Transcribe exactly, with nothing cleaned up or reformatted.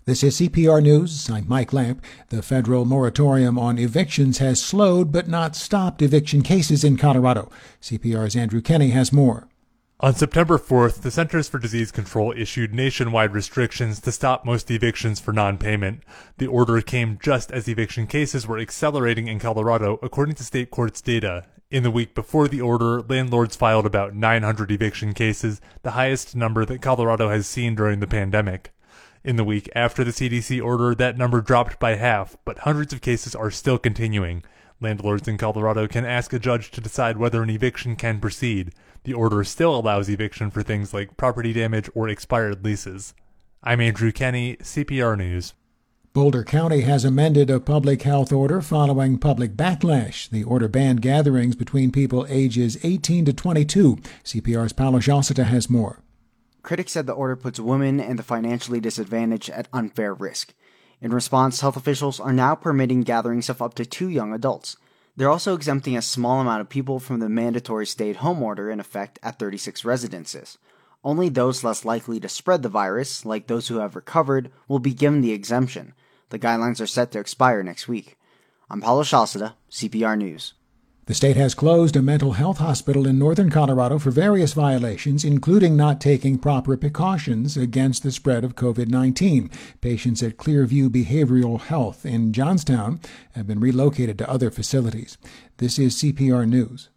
This is C P R News. I'm Mike Lamp. The federal moratorium on evictions has slowed but not stopped eviction cases in Colorado. C P R's Andrew Kenny has more. On September fourth, the Centers for Disease Control issued nationwide restrictions to stop most evictions for non-payment. The order came just as eviction cases were accelerating in Colorado, according to state courts data. In the week before the order, landlords filed about nine hundred eviction cases, the highest number that Colorado has seen during the pandemic. In the week after the C D C order, that number dropped by half, but hundreds of cases are still continuing. Landlords in Colorado can ask a judge to decide whether an eviction can proceed. The order still allows eviction for things like property damage or expired leases. I'm Andrew Kenny, C P R News. Boulder County has amended a public health order following public backlash. The order banned gatherings between people ages eighteen to twenty-two. C P R's Paolo Sciascia has more. Critics said the order puts women and the financially disadvantaged at unfair risk. In response, health officials are now permitting gatherings of up to two young adults. They're also exempting a small amount of people from the mandatory stay-at-home order in effect at thirty-six residences. Only those less likely to spread the virus, like those who have recovered, will be given the exemption. The guidelines are set to expire next week. I'm Paolo Sciascia, C P R News. The state has closed a mental health hospital in northern Colorado for various violations, including not taking proper precautions against the spread of covid nineteen. Patients at Clearview Behavioral Health in Johnstown have been relocated to other facilities. This is C P R News.